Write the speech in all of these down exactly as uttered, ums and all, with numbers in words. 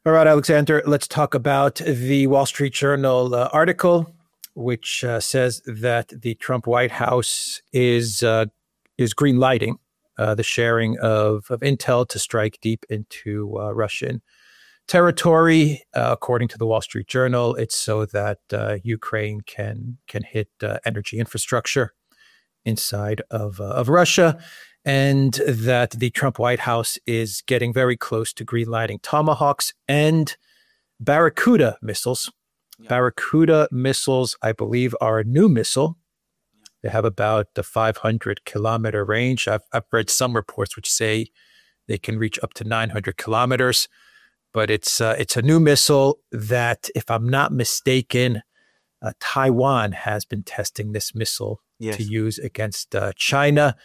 All right, Alexander, let's talk about the Wall Street Journal uh, article, which uh, says that the Trump White House is uh, is green lighting uh, the sharing of, of intel to strike deep into uh, Russian territory. Uh, according to the Wall Street Journal, it's so that uh, Ukraine can can hit uh, energy infrastructure inside of uh, of Russia, and that the Trump White House is getting very close to greenlighting Tomahawks and Barracuda missiles. Yeah. Barracuda missiles, I believe, are a new missile. They have about a five hundred kilometer range. I've, I've read some reports which say they can reach up to nine hundred kilometers. But it's uh, it's a new missile that, if I'm not mistaken, uh, Taiwan has been testing this missile yes. to use against uh, China.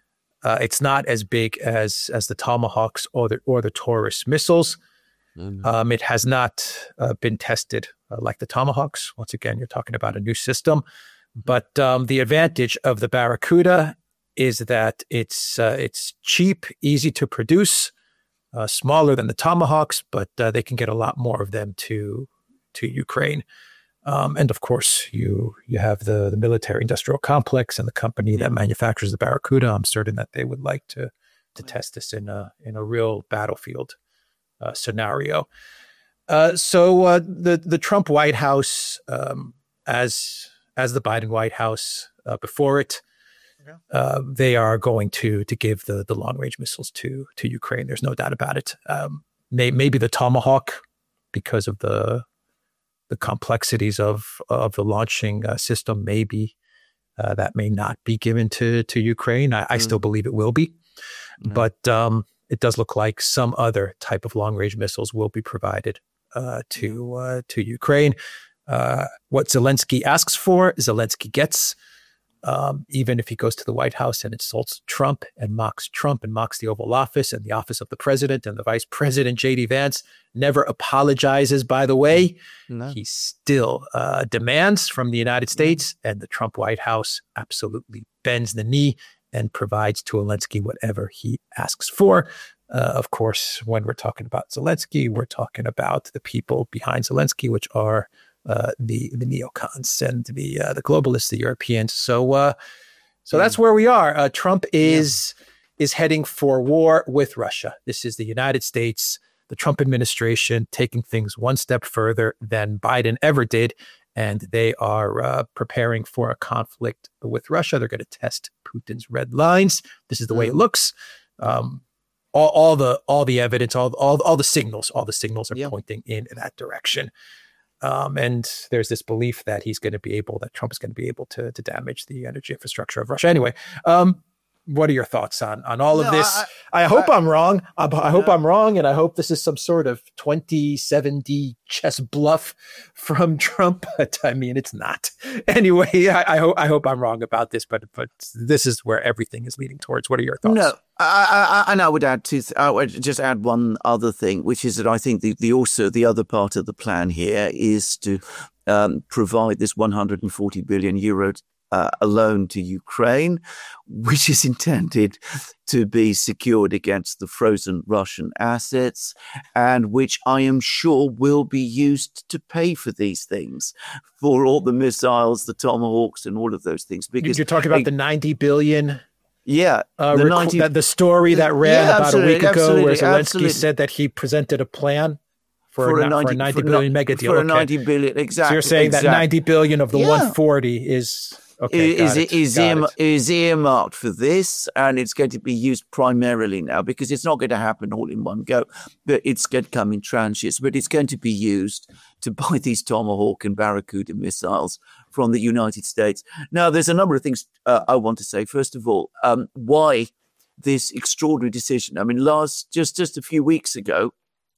Uh, it's not as big as as the Tomahawks or the or the Taurus missiles. Mm-hmm. Um, it has not uh, been tested uh, like the Tomahawks. Once again, you're talking about a new system. But um, the advantage of the Barracuda is that it's uh, it's cheap, easy to produce. Uh, smaller than the Tomahawks, but uh, they can get a lot more of them to to Ukraine. Um, and of course, you you have the, the military-industrial complex and the company that manufactures the Barracuda. I'm certain that they would like to to test this in a in a real battlefield uh, scenario. Uh, so uh, the the Trump White House, um, as as the Biden White House uh, before it. Uh, they are going to to give the the long range missiles to to Ukraine. There's no doubt about it. Um, may, maybe the Tomahawk, because of the the complexities of of the launching uh, system, maybe uh, that may not be given to to Ukraine. I, mm. I still believe it will be, mm. but um, it does look like some other type of long range missiles will be provided uh, to uh, to Ukraine. Uh, what Zelensky asks for, Zelensky gets. Um, even if he goes to the White House and insults Trump and mocks Trump and mocks the Oval Office and the office of the president and the vice president, J D Vance, never apologizes, by the way. No. He still uh, demands from the United States, no. and the Trump White House absolutely bends the knee and provides to Zelensky whatever he asks for. Uh, of course, when we're talking about Zelensky, we're talking about the people behind Zelensky, which are Uh, the the neocons and the uh, the globalists, the Europeans. So uh, so yeah. that's where we are. Uh, Trump is yeah. is heading for war with Russia. This is the United States, the Trump administration, taking things one step further than Biden ever did, and they are uh, preparing for a conflict with Russia. They're going to test Putin's red lines. This is the way it looks. Um, all, all the all the evidence, all all all the signals, all the signals are yeah. pointing in that direction. Um, and there's this belief that he's going to be able, that Trump is going to be able to to damage the energy infrastructure of Russia. Anyway, um, what are your thoughts on on all of no, this? I, I, I hope I, I'm wrong. I, I hope no. I'm wrong, and I hope this is some sort of twenty-seven D chess bluff from Trump. But I mean, it's not. Anyway, I, I hope I hope I'm wrong about this, but but this is where everything is leading towards. What are your thoughts? No. I, I, and I would add to, I would just add one other thing, which is that I think the, the also the other part of the plan here is to um, provide this one hundred forty billion euro uh, a loan to Ukraine, which is intended to be secured against the frozen Russian assets, and which I am sure will be used to pay for these things, for all the missiles, the Tomahawks, and all of those things. Because you're talking about a, the ninety billion. Yeah, uh, the, rec- ninety, the story that ran yeah, about a week ago, where Zelensky absolutely. said that he presented a plan for, for, a, a, ninety, for a ninety for billion mega deal. For a okay. ninety billion, exactly. So you're saying exactly. that ninety billion of the yeah. one hundred forty is okay. Is it, is, ear, ear, is earmarked for this, and it's going to be used primarily now because it's not going to happen all in one go, but it's going to come in tranches. But it's going to be used to buy these Tomahawk and Barracuda missiles from the United States. Now, there's a number of things uh, I want to say. First of all, um, why this extraordinary decision? I mean, last just just a few weeks ago,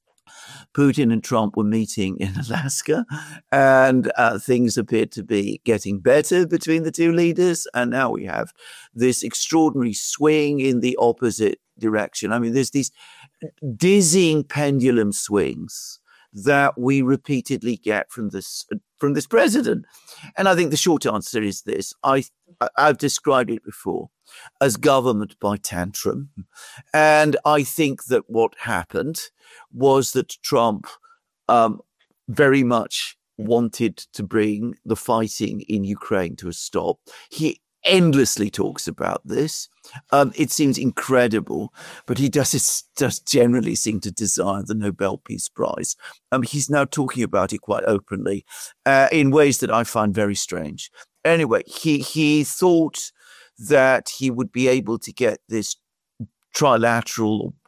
Putin and Trump were meeting in Alaska, and uh, things appeared to be getting better between the two leaders. And now we have this extraordinary swing in the opposite direction. I mean, there's these dizzying pendulum swings that we repeatedly get from this from this president. And I think the short answer is this. I, I've described it before as government by tantrum. And I think that what happened was that Trump um, very much wanted to bring the fighting in Ukraine to a stop. He endlessly talks about this. Um, it seems incredible, but he does just generally seem to desire the Nobel Peace Prize. Um, he's now talking about it quite openly uh, in ways that I find very strange. Anyway, he he thought that he would be able to get this trilateral or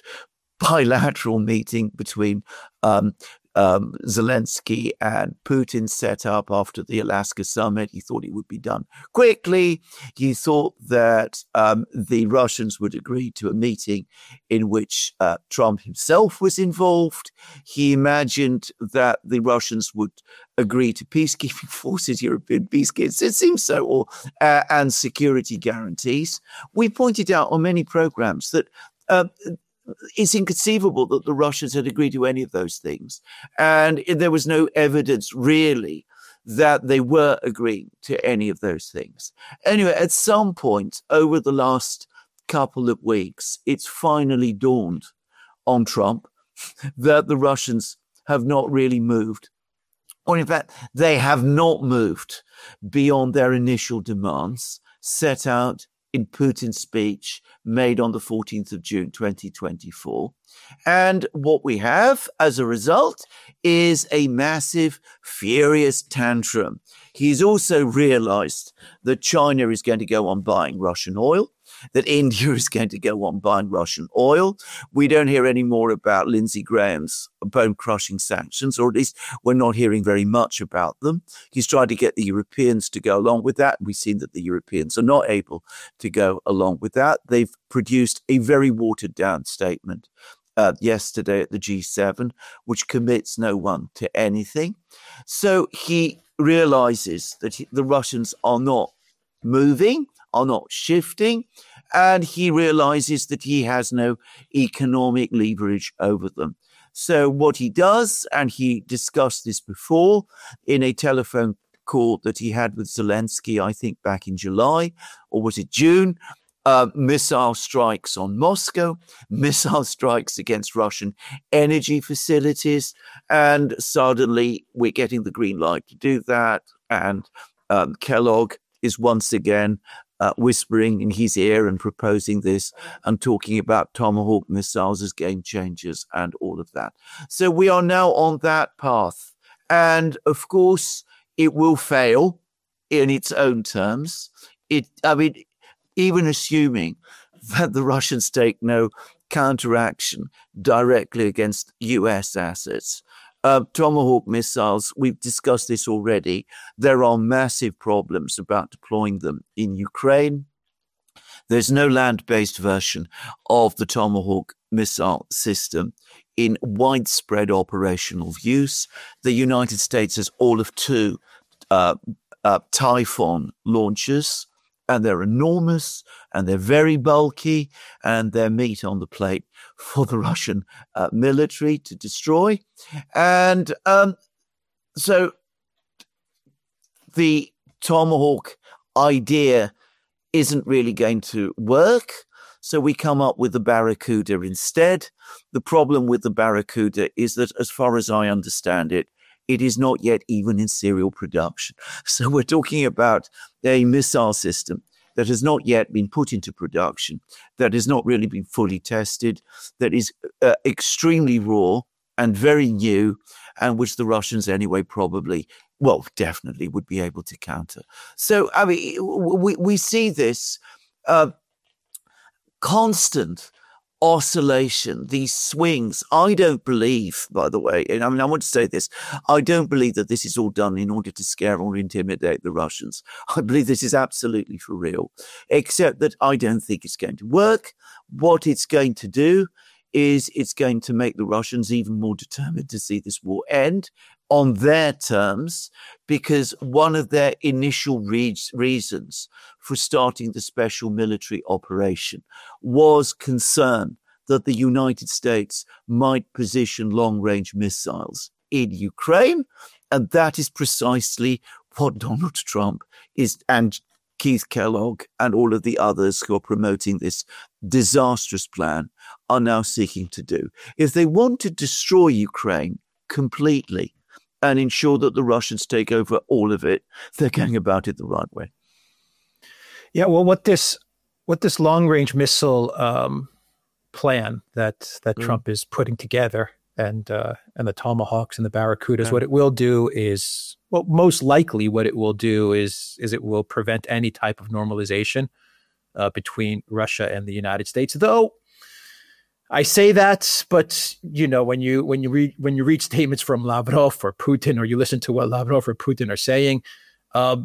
bilateral meeting between um, um, Zelensky and Putin set up after the Alaska summit. He thought it would be done quickly. He thought that um, the Russians would agree to a meeting in which uh, Trump himself was involved. He imagined that the Russians would agree to peacekeeping forces, European peacekeepers, it seems so, or uh, and security guarantees. We pointed out on many programs that uh, it's inconceivable that the Russians had agreed to any of those things. And there was no evidence really that they were agreeing to any of those things. Anyway, at some point over the last couple of weeks, it's finally dawned on Trump that the Russians have not really moved. Or in fact, they have not moved beyond their initial demands set out in Putin's speech made on the fourteenth of June, twenty twenty-four. And what we have as a result is a massive, furious tantrum. He's also realized that China is going to go on buying Russian oil, that India is going to go on buying Russian oil. We don't hear any more about Lindsey Graham's bone-crushing sanctions, or at least we're not hearing very much about them. He's tried to get the Europeans to go along with that. We've seen that the Europeans are not able to go along with that. They've produced a very watered-down statement uh, yesterday at the G seven, which commits no one to anything. So he realizes that he, the Russians are not moving, are not shifting, and he realizes that he has no economic leverage over them. So what he does, and he discussed this before in a telephone call that he had with Zelensky, I think back in July, or was it June, uh, missile strikes on Moscow, missile strikes against Russian energy facilities, and suddenly we're getting the green light to do that, and um, Kellogg is once again Uh, whispering in his ear and proposing this and talking about Tomahawk missiles as game changers and all of that. So we are now on that path. And of course, it will fail in its own terms. It, I mean, even assuming that the Russians take no counteraction directly against U S assets, Uh, Tomahawk missiles, we've discussed this already. There are massive problems about deploying them in Ukraine. There's no land-based version of the Tomahawk missile system in widespread operational use. The United States has all of two uh, uh, Typhoon launchers, and they're enormous, and they're very bulky, and they're meat on the plate for the Russian uh, military to destroy. And um, so the Tomahawk idea isn't really going to work. So we come up with the Barracuda instead. The problem with the Barracuda is that, as far as I understand it, it is not yet even in serial production. So we're talking about a missile system that has not yet been put into production, that has not really been fully tested, that is uh, extremely raw and very new, and which the Russians anyway probably, well, definitely would be able to counter. So, I mean, we, we see this uh, constant oscillation, these swings. I don't believe, by the way, and I mean, I want to say this, I don't believe that this is all done in order to scare or intimidate the Russians. I believe this is absolutely for real, except that I don't think it's going to work. What it's going to do is it's going to make the Russians even more determined to see this war end on their terms, because one of their initial re- reasons for starting the special military operation was concern that the United States might position long-range missiles in Ukraine, and that is precisely what Donald Trump is, and Keith Kellogg and all of the others who are promoting this disastrous plan are now seeking to do. If they want to destroy Ukraine completely and ensure that the Russians take over all of it, they're going about it the right way. Yeah, well, what this what this long-range missile um, plan that that mm. Trump is putting together, and uh, and the Tomahawks and the Barracudas, yeah. what it will do is, well, most likely what it will do is is it will prevent any type of normalization uh, between Russia and the United States. Though I say that, but you know, when you when you read when you read statements from Lavrov or Putin, or you listen to what Lavrov or Putin are saying, uh,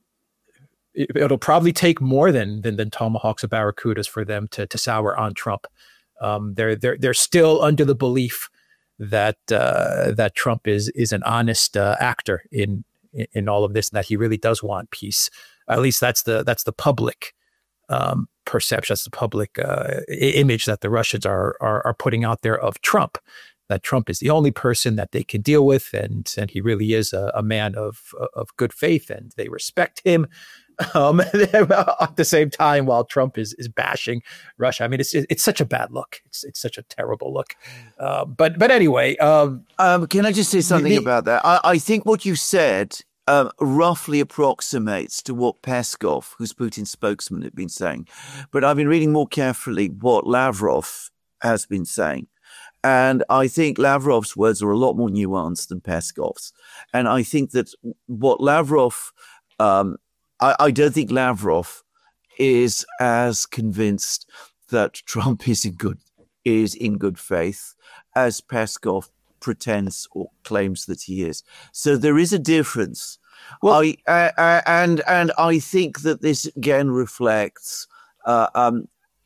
it, it'll probably take more than than, than Tomahawks or Barracudas for them to to sour on Trump. Um, they're they're they're still under the belief that uh, that Trump is is an honest uh, actor in in all of this, and that he really does want peace. At least that's the that's the public um, perception, that's the public uh, image that the Russians are, are are putting out there of Trump. That Trump is the only person that they can deal with, and and he really is a, a man of of good faith, and they respect him. Um, at the same time, while Trump is is bashing Russia, I mean, it's it's such a bad look. It's it's such a terrible look. Uh, but but anyway, um, um, can I just say something the, about that? I, I think what you said um, roughly approximates to what Peskov, who's Putin's spokesman, had been saying. But I've been reading more carefully what Lavrov has been saying. And I think Lavrov's words are a lot more nuanced than Peskov's. And I think that what Lavrov, um, I, I don't think Lavrov is as convinced that Trump is in good is in good faith as Peskov pretends or claims that he is. So there is a difference. Well, I, uh, and and I think that this again reflects uh, um,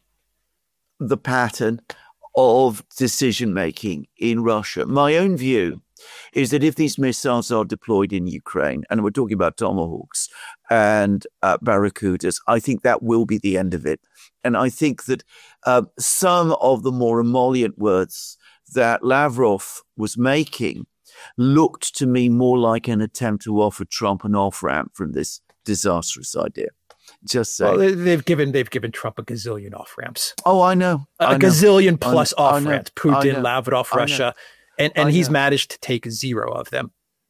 the pattern of decision-making in Russia. My own view is that if these missiles are deployed in Ukraine, and we're talking about Tomahawks and uh, Barracudas, I think that will be the end of it. And I think that uh, some of the more emollient words that Lavrov was making looked to me more like an attempt to offer Trump an off-ramp from this disastrous idea. Just saying. Well, they've given they've given Trump a gazillion off ramps. Oh, I know. A I know. gazillion plus off ramps. Putin, I Lavrov, I Russia, and and he's managed to take zero of them.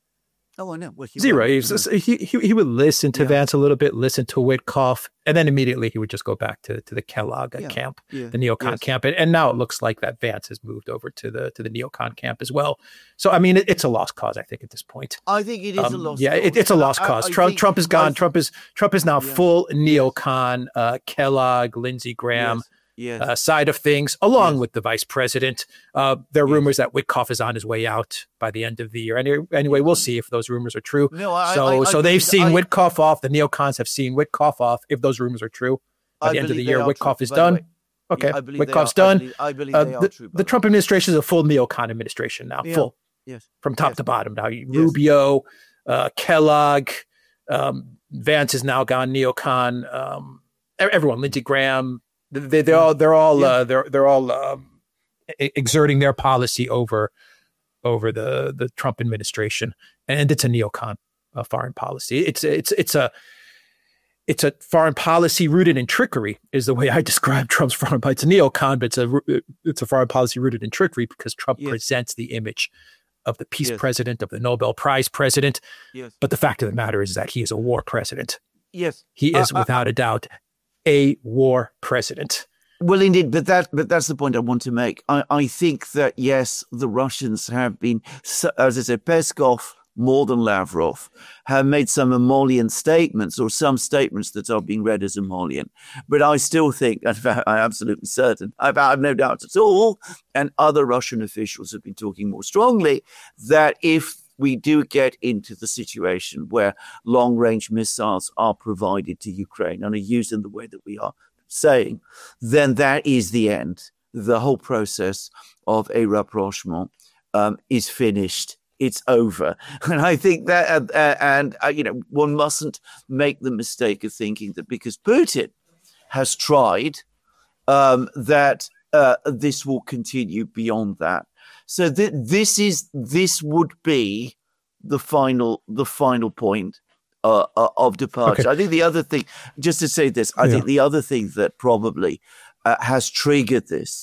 Oh, I know. Well, he zero. He, was, he, he he would listen to yeah. Vance a little bit, listen to Witkoff, and then immediately he would just go back to, to the Kellogg yeah. camp, yeah. the neocon yes. camp, and, and now it looks like that Vance has moved over to the to the neocon camp as well. So I mean, it, it's a lost cause, I think, at this point. I think it is um, a lost. Yeah, cause. It, it's a lost I, cause. I, I Trump Trump is gone. I, Trump is Trump is now yeah. full neocon. Uh, Kellogg, Lindsey Graham. Yes. Yes. Uh, side of things, along yes. with the vice president. Uh, there are yes. rumors that Witkoff is on his way out by the end of the year. Anyway, anyway we'll see if those rumors are true. No, I, so I, I, so I they've believe, seen I, Witkoff off. The neocons have seen Witkoff off. If those rumors are true, by I the end of the year, true, Witkoff is done. Okay, yeah, Witkoff's done. I believe, I believe uh, they are the, true. The Trump administration is a full neocon administration now, yeah. full, yes. from top yes. to bottom now. Yes. Rubio, uh, Kellogg, um, Vance is now gone neocon. Um, everyone, Lindsey Graham. They, they're all they're all yeah. uh, they're they're all um, exerting their policy over over the the Trump administration, and it's a neocon uh, foreign policy. It's it's it's a it's a foreign policy rooted in trickery, is the way I describe Trump's foreign policy. It's a neocon, but it's a it's a foreign policy rooted in trickery because Trump yes. presents the image of the peace yes. president, of the Nobel Prize president. Yes. But the fact of the matter is that he is a war president. Yes, he is uh, without uh, a doubt a war president. Well, indeed, but that but that's the point I want to make. I, I think that, yes, the Russians have been, as I said, Peskov, more than Lavrov, have made some emollient statements, or some statements that are being read as emollient. But I still think, in fact, I'm absolutely certain, I've, I have no doubt at all, and other Russian officials have been talking more strongly, that if we do get into the situation where long-range missiles are provided to Ukraine and are used in the way that we are saying, then that is the end. The whole process of a rapprochement um, is finished. It's over. And I think that, uh, and, uh, you know, one mustn't make the mistake of thinking that because Putin has tried, um, that uh, this will continue beyond that. So th- this is this would be the final the final point uh, uh, of departure. Okay. I think the other thing, just to say this, I yeah. think the other thing that probably uh, has triggered this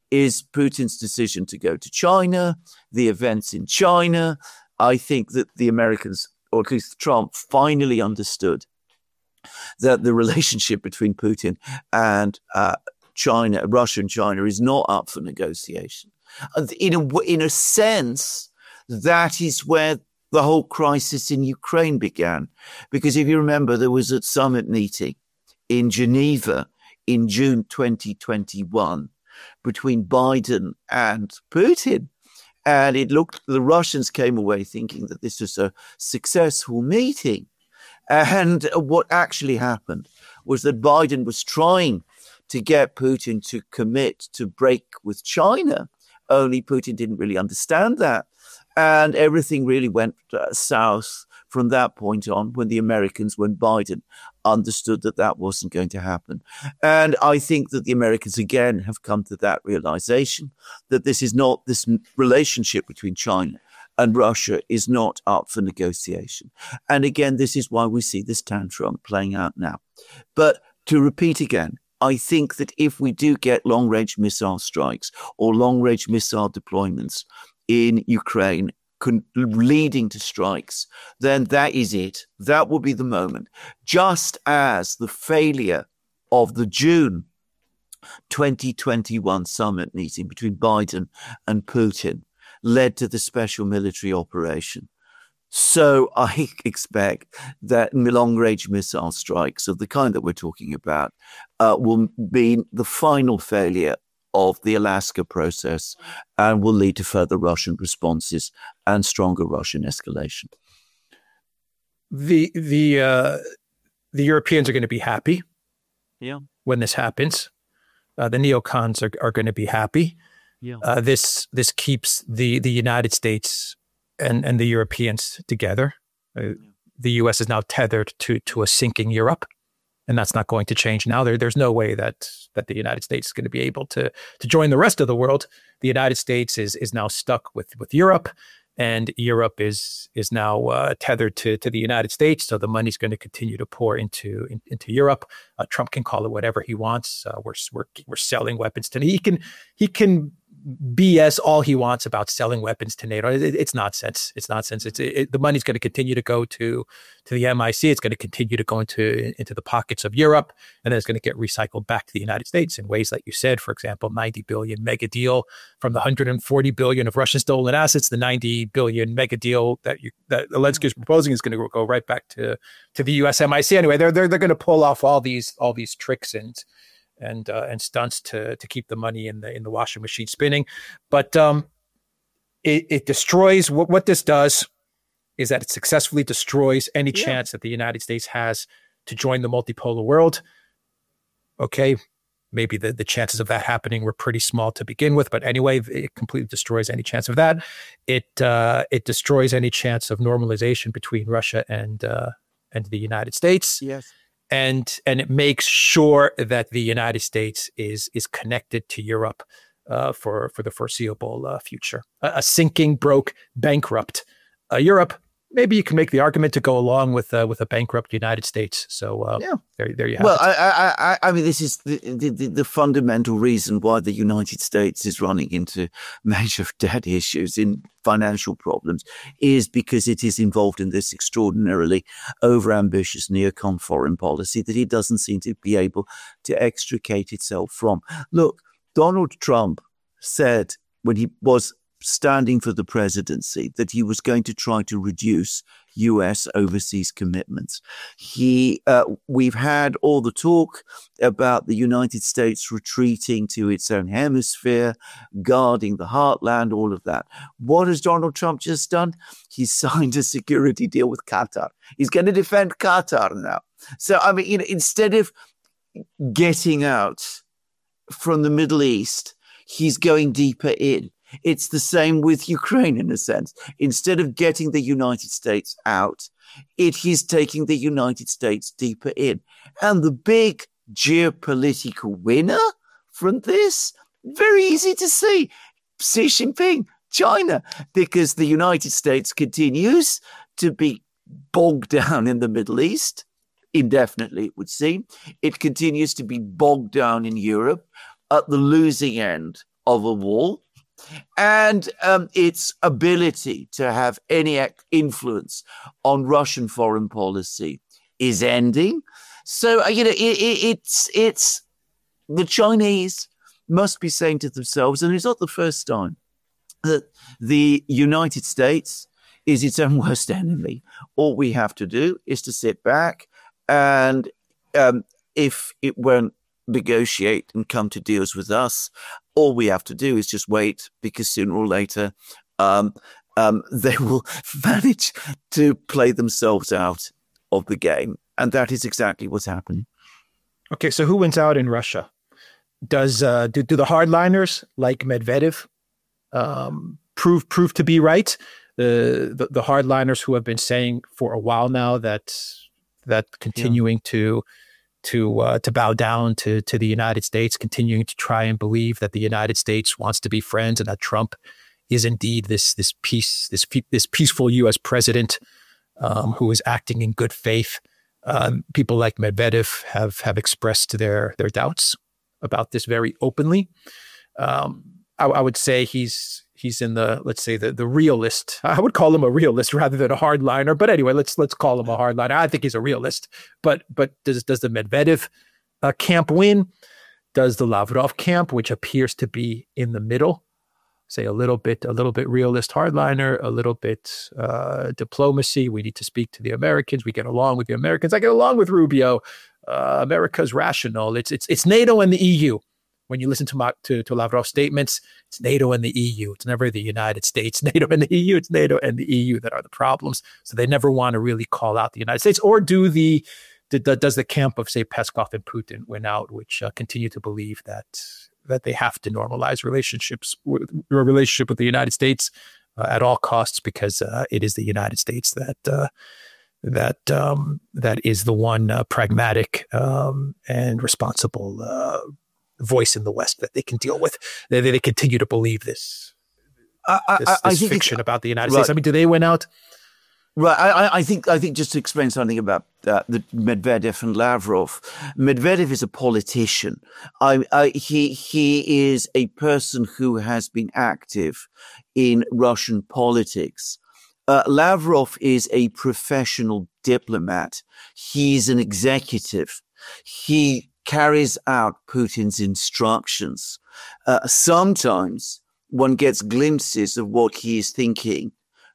is Putin's decision to go to China, the events in China. I think that the Americans, or at least Trump, finally understood that the relationship between Putin and uh, China, Russia and China, is not up for negotiation. In a, in a sense, that is where the whole crisis in Ukraine began. Because if you remember, there was a summit meeting in Geneva in June twenty twenty-one between Biden and Putin. And it looked, the Russians came away thinking that this was a successful meeting. And what actually happened was that Biden was trying to get Putin to commit to break with China, only Putin didn't really understand that. And everything really went uh, south from that point on when the Americans, when Biden understood that that wasn't going to happen. And I think that the Americans, again, have come to that realization that this is not, this relationship between China and Russia is not up for negotiation. And again, this is why we see this tantrum playing out now. But to repeat again, I think that if we do get long-range missile strikes or long-range missile deployments in Ukraine con- leading to strikes, then that is it. That will be the moment. Just as the failure of the June twenty twenty-one summit meeting between Biden and Putin led to the special military operation. So I expect that long-range missile strikes of the kind that we're talking about uh, will be the final failure of the Alaska process and will lead to further Russian responses and stronger Russian escalation. The the uh, the Europeans are going to be happy yeah. when this happens. Uh, the neocons are, are going to be happy. Yeah. Uh, this this keeps the, the United States and, and the Europeans together. Uh, yeah. The U S is now tethered to to a sinking Europe, and that's not going to change now. There, there's no way that that the United States is going to be able to to join the rest of the world. The United States is is now stuck with with Europe, and Europe is is now uh, tethered to to the United States. So the money's going to continue to pour into in, into Europe. Uh, Trump can call it whatever he wants. Uh, we're we're we're selling weapons to he can he can. B S all he wants about selling weapons to NATO. It, it's nonsense. It's nonsense. It's it, the money's going to continue to go to to the M I C. It's going to continue to go into into the pockets of Europe, and then it's going to get recycled back to the United States in ways like you said. For example, ninety billion mega deal from the one hundred forty billion of Russian stolen assets. The ninety billion mega deal that you that Zelensky is proposing is going to go right back to to the U S M I C. Anyway, they're they're they're going to pull off all these all these tricks and. and uh, and stunts to to keep the money in the in the washing machine spinning. But um, it, it destroys, what, what this does is that it successfully destroys any yeah. chance that the United States has to join the multipolar world. Okay, maybe the, the chances of that happening were pretty small to begin with, but anyway, it completely destroys any chance of that. It uh, it destroys any chance of normalization between Russia and uh, and the United States. Yes. And and it makes sure that the United States is is connected to Europe uh, for for the foreseeable uh, future. A, a sinking, broke, bankrupt uh, Europe. Maybe you can make the argument to go along with uh, with a bankrupt United States. So uh, yeah. there there you have well, it. Well, I, I I mean, this is the, the the fundamental reason why the United States is running into major debt issues, in financial problems, is because it is involved in this extraordinarily overambitious neocon foreign policy that it doesn't seem to be able to extricate itself from. Look, Donald Trump said when he was standing for the presidency that he was going to try to reduce U S overseas commitments. He, uh, we've had all the talk about the United States retreating to its own hemisphere, guarding the heartland, all of that. What has Donald Trump just done? He's signed a security deal with Qatar. He's going to defend Qatar now. So, I mean, you know, instead of getting out from the Middle East, he's going deeper in. It's the same with Ukraine in a sense. Instead of getting the United States out, it is taking the United States deeper in. And the big geopolitical winner from this, very easy to see, Xi Jinping, China, because the United States continues to be bogged down in the Middle East, indefinitely it would seem. It continues to be bogged down in Europe at the losing end of a wall, and um, its ability to have any influence on Russian foreign policy is ending. So, uh, you know, it, it, it's it's the Chinese must be saying to themselves, and it's not the first time, that the United States is its own worst enemy. All we have to do is to sit back, and um, if it won't negotiate and come to deals with us, all we have to do is just wait, because sooner or later um, um, they will manage to play themselves out of the game. And that is exactly what's happening. Okay, so who wins out in Russia? Does uh, do, do the hardliners like Medvedev um, prove prove to be right? The, the the hardliners who have been saying for a while now that that continuing yeah. to to uh, to bow down to to the United States, continuing to try and believe that the United States wants to be friends and that Trump is indeed this this peace this this peaceful U S president um, who is acting in good faith. Um, people like Medvedev have have expressed their their doubts about this very openly. Um, I, I would say he's he's in the, let's say, the the realist. I would call him a realist rather than a hardliner. But anyway, let's let's call him a hardliner. I think he's a realist. But but does does the Medvedev uh, camp win? Does the Lavrov camp, which appears to be in the middle, say a little bit a little bit realist hardliner, a little bit uh, diplomacy? We need to speak to the Americans. We get along with the Americans. I get along with Rubio. Uh, America's rational. It's it's it's NATO and the E U. When you listen to, my, to to Lavrov's statements, it's NATO and the E U. It's never the United States. NATO and the E U. It's NATO and the E U that are the problems. So they never want to really call out the United States. Or do the, the, the does the camp of, say, Peskov and Putin win out, which uh, continue to believe that that they have to normalize relationships with your relationship with the United States uh, at all costs, because uh, it is the United States that uh, that um, that is the one uh, pragmatic um, and responsible Uh, voice in the West that they can deal with. They, they continue to believe this, I, I, this, this I think fiction about the United right. States. I mean, do they win out? Right. I, I think I think just to explain something about uh, the Medvedev and Lavrov. Medvedev is a politician. I, I, he he is a person who has been active in Russian politics. Uh, Lavrov is a professional diplomat. He's an executive. He carries out Putin's instructions. Uh, sometimes one gets glimpses of what he is thinking,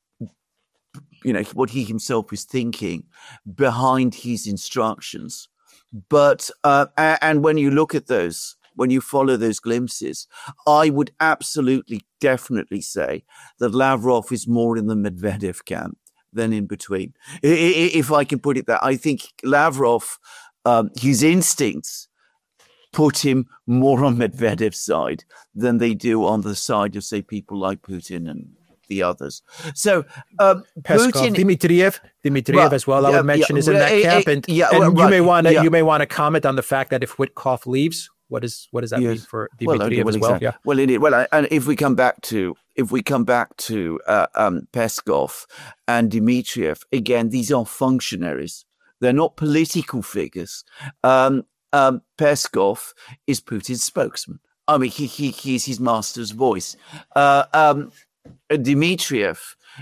you know, what he himself is thinking behind his instructions. But, uh, and when you look at those, when you follow those glimpses, I would absolutely, definitely say that Lavrov is more in the Medvedev camp than in between. If I can put it that, I think Lavrov, Um, his instincts put him more on Medvedev's side than they do on the side of, say, people like Putin and the others. So, um, Peskov, Putin, Dmitriev, Dmitriev well, as well, I yeah, would mention, yeah, is in that uh, camp. And, yeah, and well, you right, may want to yeah. you may want to comment on the fact that if Witkoff leaves, what is what does that yes. mean for Dmitriev well, okay, well, as well? Exactly. Yeah. Well, indeed. Well, and if we come back to if we come back to uh, um, Peskov and Dmitriev again, these are functionaries. They're not political figures. Um, Um, Peskov is Putin's spokesman. I mean, he, he he's his master's voice. Uh, um, Dmitriev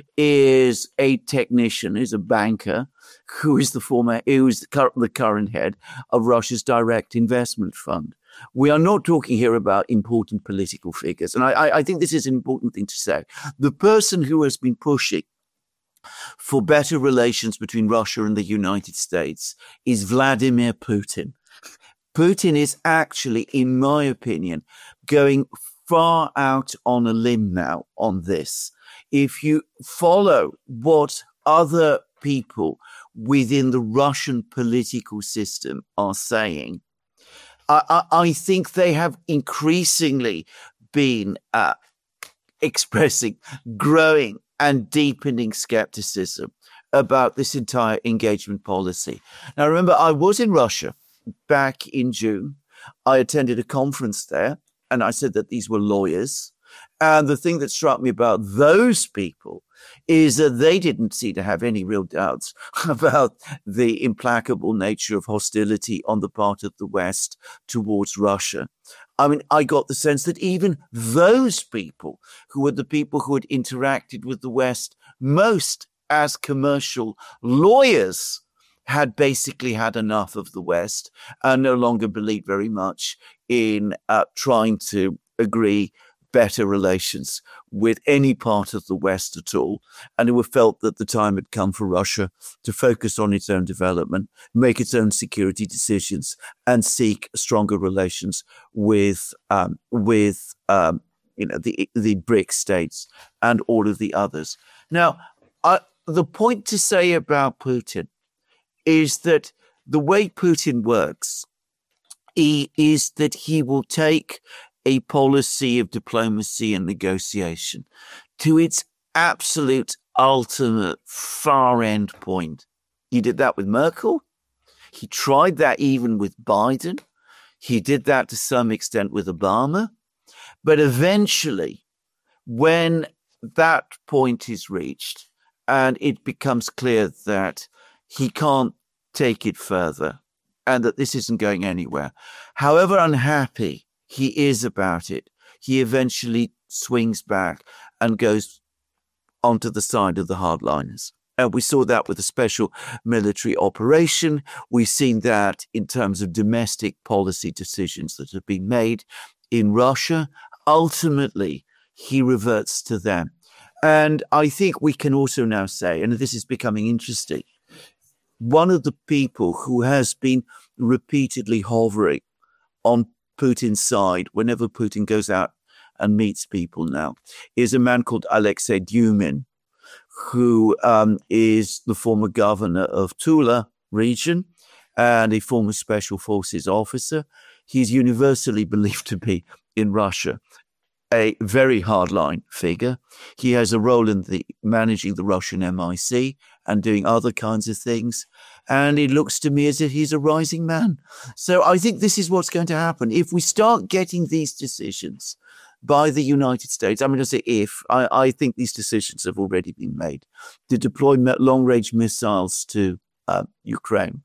is a technician, is a banker, who is the former, who is the, cur- the current head of Russia's direct investment fund. We are not talking here about important political figures, and I, I, I think this is an important thing to say. The person who has been pushing for better relations between Russia and the United States is Vladimir Putin. Putin is actually, in my opinion, going far out on a limb now on this. If you follow what other people within the Russian political system are saying, I, I, I think they have increasingly been uh, expressing growing and deepening skepticism about this entire engagement policy. Now, remember, I was in Russia back in June. I attended a conference there, and I said that these were lawyers. And the thing that struck me about those people is that they didn't seem to have any real doubts about the implacable nature of hostility on the part of the West towards Russia. I mean, I got the sense that even those people who were the people who had interacted with the West most as commercial lawyers had basically had enough of the West and no longer believed very much in uh, trying to agree better relations with any part of the West at all. And it felt that the time had come for Russia to focus on its own development, make its own security decisions, and seek stronger relations with um, with um, you know the the BRICS states and all of the others. Now, uh, the point to say about Putin is that the way Putin works he, is that he will take a policy of diplomacy and negotiation to its absolute ultimate far end point. He did that with Merkel. He tried that even with Biden. He did that to some extent with Obama. But eventually, when that point is reached and it becomes clear that he can't take it further and that this isn't going anywhere, however unhappy he is about it, he eventually swings back and goes onto the side of the hardliners. And we saw that with a special military operation. We've seen that in terms of domestic policy decisions that have been made in Russia. Ultimately, he reverts to them. And I think we can also now say, and this is becoming interesting, one of the people who has been repeatedly hovering on Putin's side whenever Putin goes out and meets people now is a man called Alexei Dyumin, who um, is the former governor of Tula region and a former special forces officer. He's universally believed to be in Russia a very hardline figure. He has a role in the managing the Russian M I C and doing other kinds of things. And it looks to me as if he's a rising man. So I think this is what's going to happen. If we start getting these decisions by the United States, I'm going to say if, I, I think these decisions have already been made to deploy long-range missiles to uh, Ukraine,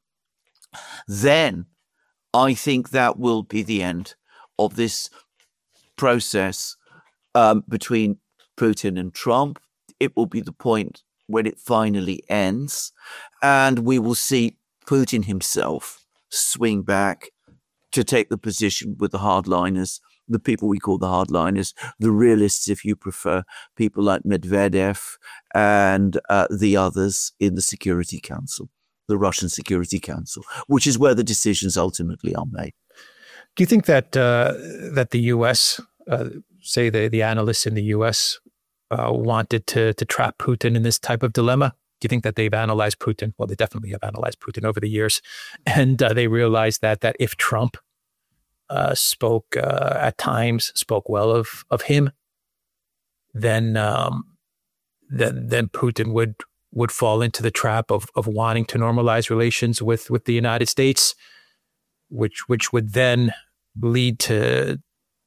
then I think that will be the end of this process um, between Putin and Trump. It will be the point when it finally ends, and we will see Putin himself swing back to take the position with the hardliners, the people we call the hardliners, the realists, if you prefer, people like Medvedev and uh, the others in the Security Council, the Russian Security Council, which is where the decisions ultimately are made. Do you think that uh, that the U S, uh, say the, the analysts in the U S, uh, wanted to to trap Putin in this type of dilemma? Do you think that they've analyzed Putin? Well, they definitely have analyzed Putin over the years, and uh, they realized that that if Trump uh, spoke uh, at times spoke well of of him, then um, then then Putin would would fall into the trap of of wanting to normalize relations with with the United States, which which would then lead to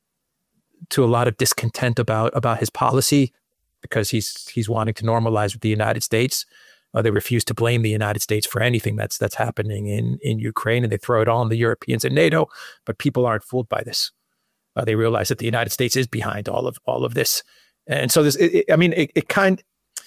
to a lot of discontent about about his policy, because he's he's wanting to normalize with the United States. Uh, they refuse to blame the United States for anything that's that's happening in in Ukraine, and they throw it all on the Europeans and NATO. But people aren't fooled by this. Uh, they realize that the United States is behind all of all of this, and so this. It, it, I mean, it, it kind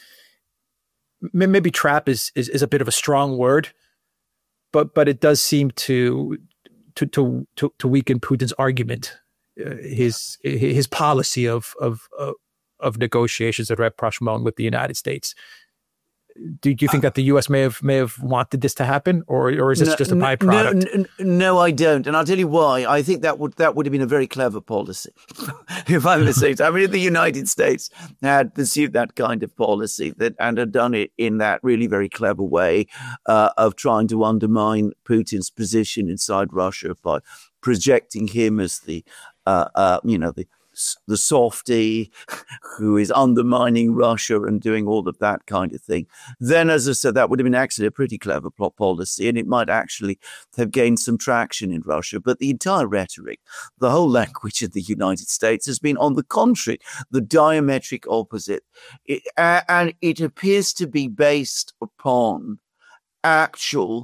maybe trap is, is is a bit of a strong word, but but it does seem to to to to, to weaken Putin's argument, uh, his his policy of of of, of negotiations at rapprochement with the United States. Do you think that the U S may have may have wanted this to happen, or or is this no, just a byproduct? No, no, no, I don't, and I'll tell you why. I think that would that would have been a very clever policy, if I may say so. I mean, if the United States had pursued that kind of policy that and had done it in that really very clever way uh, of trying to undermine Putin's position inside Russia by projecting him as the uh, uh, you know the the softy who is undermining Russia and doing all of that kind of thing, then, as I said, that would have been actually a pretty clever plot policy, and it might actually have gained some traction in Russia. But the entire rhetoric, the whole language of the United States has been, on the contrary, the diametric opposite. It, uh, and it appears to be based upon actual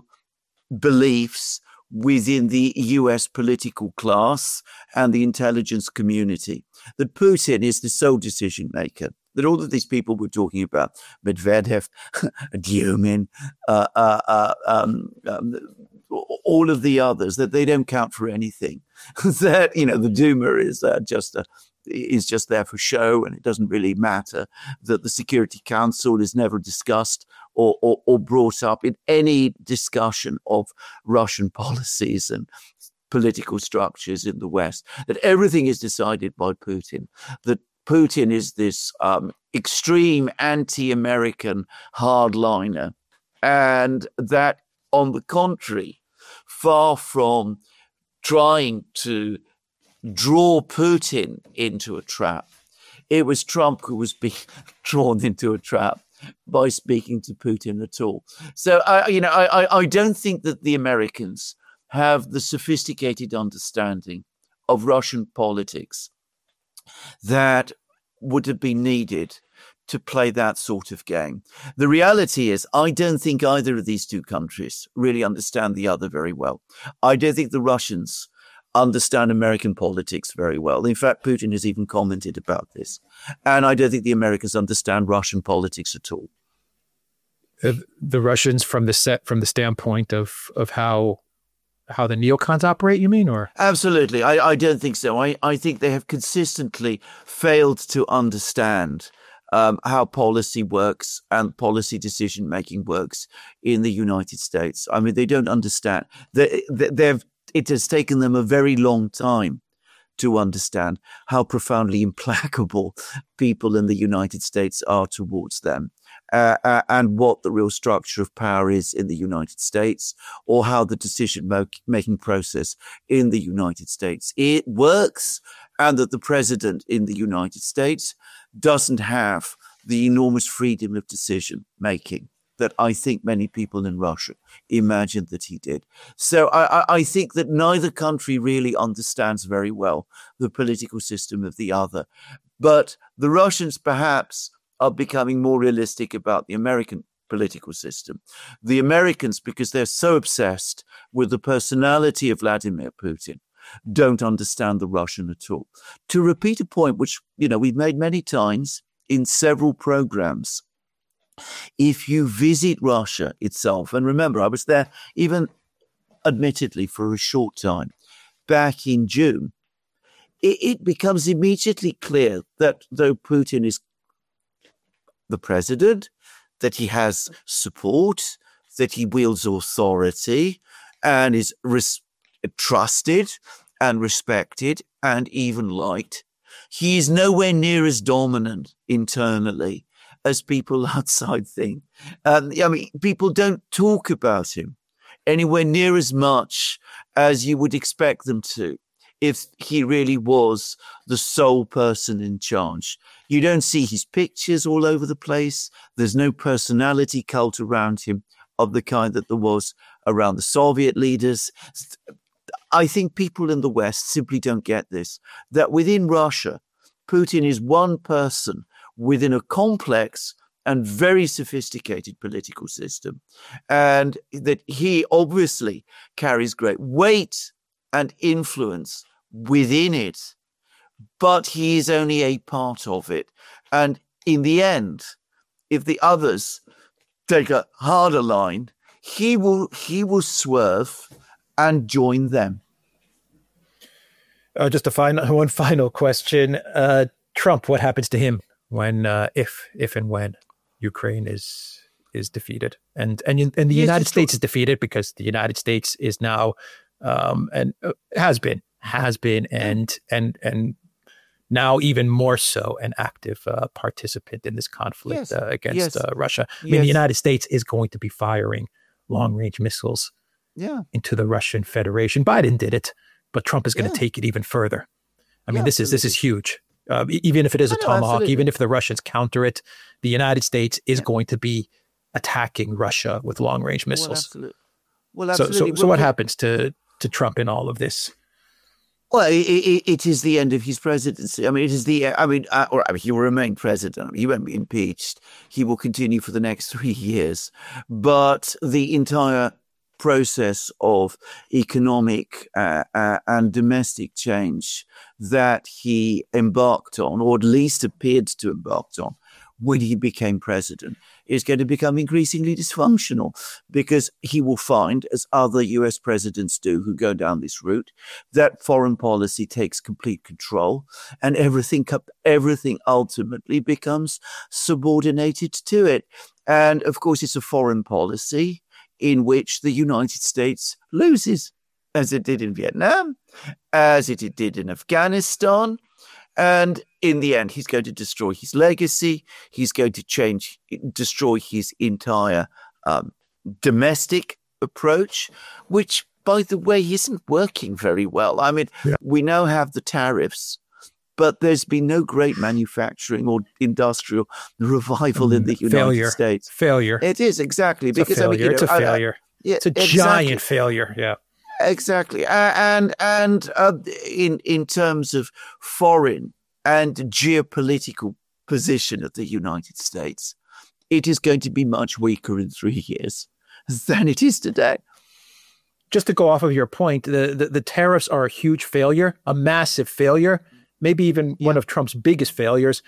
beliefs within the U S political class and the intelligence community, that Putin is the sole decision maker, that all of these people we're talking about, Medvedev, Diomin, uh, uh, uh, um, um, all of the others, that they don't count for anything. That, you know, the Duma is uh, just a is just there for show, and it doesn't really matter, that the Security Council is never discussed or, or, or brought up in any discussion of Russian policies and political structures in the West, that everything is decided by Putin, that Putin is this um, extreme anti-American hardliner, and that, on the contrary, far from trying to draw Putin into a trap, it was Trump who was being drawn into a trap by speaking to Putin at all. So, I, you know, I, I don't think that the Americans have the sophisticated understanding of Russian politics that would have been needed to play that sort of game. The reality is, I don't think either of these two countries really understand the other very well. I don't think the Russians understand American politics very well. In fact, Putin has even commented about this. And I don't think the Americans understand Russian politics at all. Uh, the Russians from the set from the standpoint of of how how the neocons operate, you mean? Or absolutely. I, I don't think so. I, I think they have consistently failed to understand um, how policy works and policy decision making works in the United States. I mean, they don't understand. They, they, they've It has taken them a very long time to understand how profoundly implacable people in the United States are towards them, uh, uh, and what the real structure of power is in the United States, or how the decision-making process in the United States it works, and that the president in the United States doesn't have the enormous freedom of decision-making that I think many people in Russia imagined that he did. So I, I think that neither country really understands very well the political system of the other. But the Russians perhaps are becoming more realistic about the American political system. The Americans, because they're so obsessed with the personality of Vladimir Putin, don't understand the Russian at all. To repeat a point which, you know, we've made many times in several programs, if you visit Russia itself, and remember, I was there even admittedly for a short time back in June, it, it becomes immediately clear that though Putin is the president, that he has support, that he wields authority and is res- trusted and respected and even liked, he is nowhere near as dominant internally as people outside think. Um, I mean, people don't talk about him anywhere near as much as you would expect them to if he really was the sole person in charge. You don't see his pictures all over the place. There's no personality cult around him of the kind that there was around the Soviet leaders. I think people in the West simply don't get this, that within Russia, Putin is one person within a complex and very sophisticated political system, and that he obviously carries great weight and influence within it, but he is only a part of it. And in the end, if the others take a harder line, he will he will swerve and join them. Uh, just a final one final question. Uh, Trump, what happens to him when, uh, if, if and when Ukraine is is defeated, and and and the yes, United States is defeated, because the United States is now um, and uh, has been has been and and and now even more so an active uh, participant in this conflict yes. uh, against yes. uh, Russia. I mean, yes. the United States is going to be firing long range missiles yeah. into the Russian Federation. Biden did it, but Trump is going to yeah. take it even further. I mean, yeah, this is this is huge. Uh, even if it is a I know, Tomahawk, absolutely. even if the Russians counter it, the United States is yeah. going to be attacking Russia with long-range missiles. Well, absolutely. Well, absolutely. So, so, so what happens to, to Trump in all of this? Well, it, it, it is the end of his presidency. I mean, it is the, I mean, uh, or I mean, he will remain president. He won't be impeached. He will continue for the next three years. But the entire process of economic uh, uh, and domestic change that he embarked on, or at least appeared to embark on, when he became president, is going to become increasingly dysfunctional, because he will find, as other U S presidents do who go down this route, that foreign policy takes complete control and everything, everything ultimately becomes subordinated to it. And of course, it's a foreign policy in which the United States loses, as it did in Vietnam, as it did in Afghanistan. And in the end, he's going to destroy his legacy. He's going to change, destroy his entire um, domestic approach, which, by the way, isn't working very well. I mean, yeah. we now have the tariffs, but there's been no great manufacturing or industrial revival in the United failure. States. Failure. It is, exactly. It's because a failure. I mean, you know, it's a failure. I, I, yeah, it's a exactly. giant failure. Yeah. Exactly. Uh, and and uh, in in terms of foreign and geopolitical position of the United States, it is going to be much weaker in three years than it is today. Just to go off of your point, the, the, the tariffs are a huge failure, a massive failure, maybe even yeah. one of Trump's biggest failures,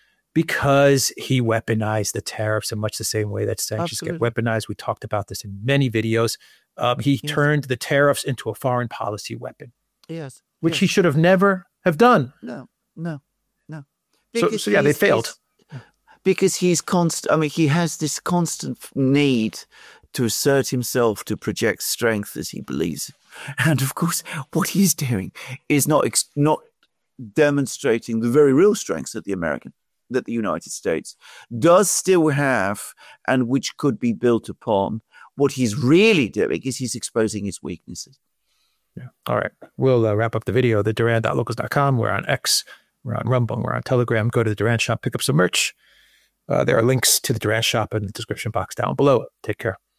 because he weaponized the tariffs in much the same way that sanctions Absolutely. get weaponized. We talked about this in many videos. Um, he yes. turned the tariffs into a foreign policy weapon. Yes. Which yes. he should have never have done. No, no, no. So, so yeah, they failed. Because he's constant, I mean, he has this constant need to assert himself, to project strength as he believes. And of course, what he's doing is not, ex- not demonstrating the very real strengths that the American, that the United States does still have, and which could be built upon. What he's really doing is he's exposing his weaknesses. Yeah. All right. We'll uh, wrap up the video. The Duran dot locals dot com. We're on X. We're on Rumble. We're on Telegram. Go to the Duran Shop. Pick up some merch. Uh, there are links to the Duran Shop in the description box down below. Take care.